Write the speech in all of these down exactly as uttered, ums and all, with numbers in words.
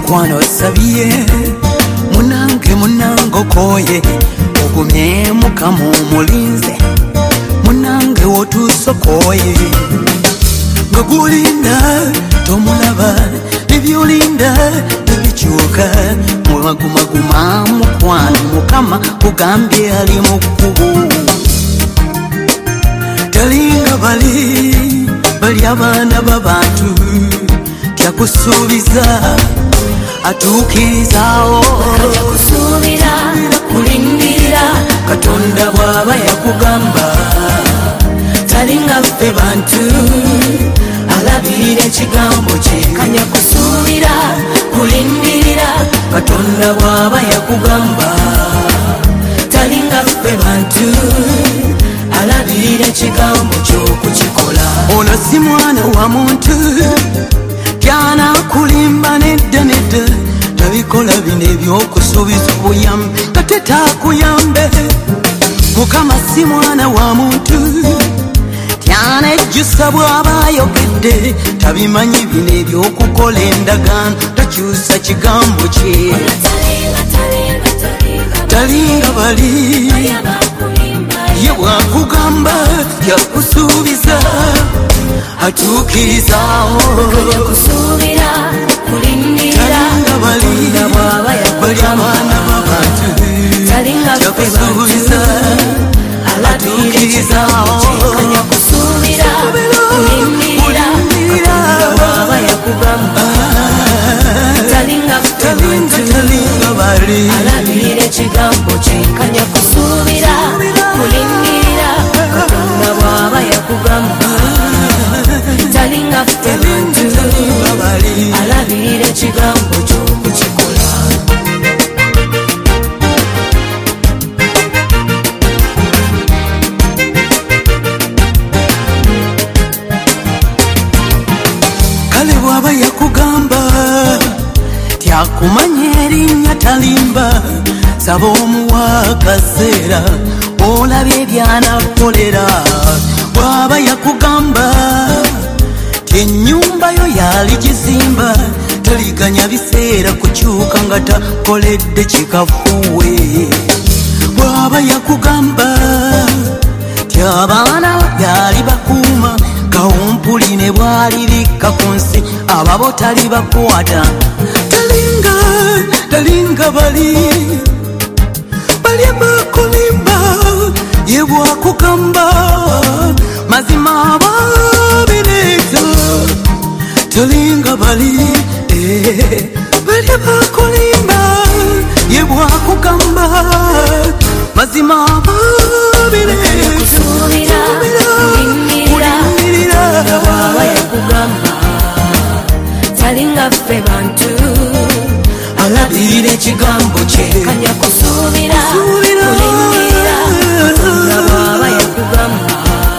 mukwano sabye munange munango koye ogumye mukamu mulinze munange wotusokoye ngagulinda tomulaba nibyulinda nibikyuka mumagumaguma mukwano mukama kugambye ali mukubu talinga bali bali abaana b'abantu tyakusuubiza atuukirizaawo kusuubira kulindirira katonda bw'aba yakugamba talinga ffe bantu alabirira ekigambo kye kanya kusuubira kulindirira katonda bw'aba yakugamba talinga ffe bantu alabirira ekigambo ky'okukikola ono si mwana wa muntu kyanakulimba nedda nedda tabikola bino ebyokusuubiza obuyambi kate taakuyambe mukama si mwana wa muntu tyanejjusa bw'aba ayogedde tabimanyi bino ebyokukola endagaano takyusa kigambo kye talinga bali ye bwakugamba yakusuubiza atuukirizaawo kusuubira kulindirira talinga bali bali abaana b'abantu yakusuubiza atuukirizaawo kanya kusuubira kulindirira bw'aba yakugamba talinga ffe bantu talinga bali alabirira ekigambo kye kanya kusuubira kulindirira katonda bw'aba yakugamba talinga ffe bantu alabirira ekigambo ky'okukikola kale bw'aba yakugamba tyakumanya erinnya talimba saba omuwa akaseera olabye ebyanakolera bw'aba yakugamba ennyumba yo yaligizimba taliganya biseera kukyuka nga takoledde kikafuwe bw'aba yakugamba tyabaana yali bakuuma kawumpuli ne bwalirika ku nsi ababo tali bakwata talinga talinga bali bali bakulimba ye bwakugamba mazima ababireeta talinga bali bali bakulimba ye bwakugamba mazima ababireeta kusuubira kulindirira bw'aba yakugamba talinga ffe bantu alabirira ekigambo kye kanya kusuubira kulindirira katonda bw'aba yakugamba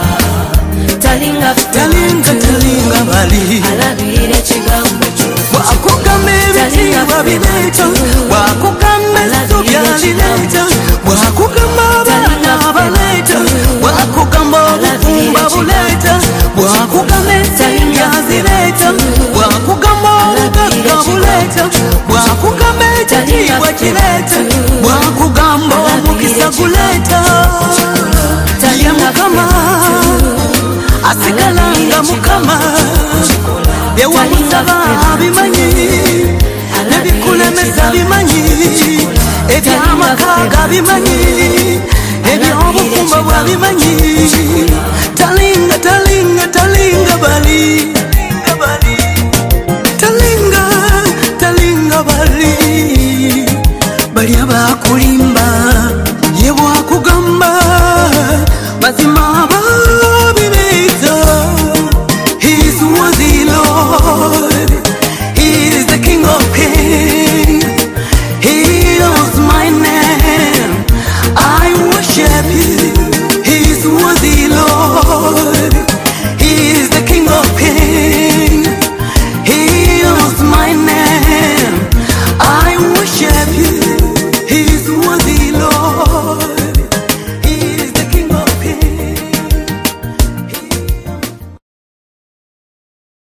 talinga ffe talinga talinga bali alabirira ekigambo kye bwakugamba ebitiibwa bireeta bwakugamba essubi alireeta bwakugamba abaana abaleeta bwakugamba obufumba buleeta bwakugamba ensimbi azireeta bwakugamba obugagga buleeta bwakugamba ekitiibwa kireeta bwakugamba omukisa guleeta ye mukama asigalanga mukama byewamusaba bimanyi nebikulemesa bimanyi ebyamakaaga bimanyi ebyobufumba bwa bimanyi talinga talinga talinga bali talinga talinga bali bali abakulimba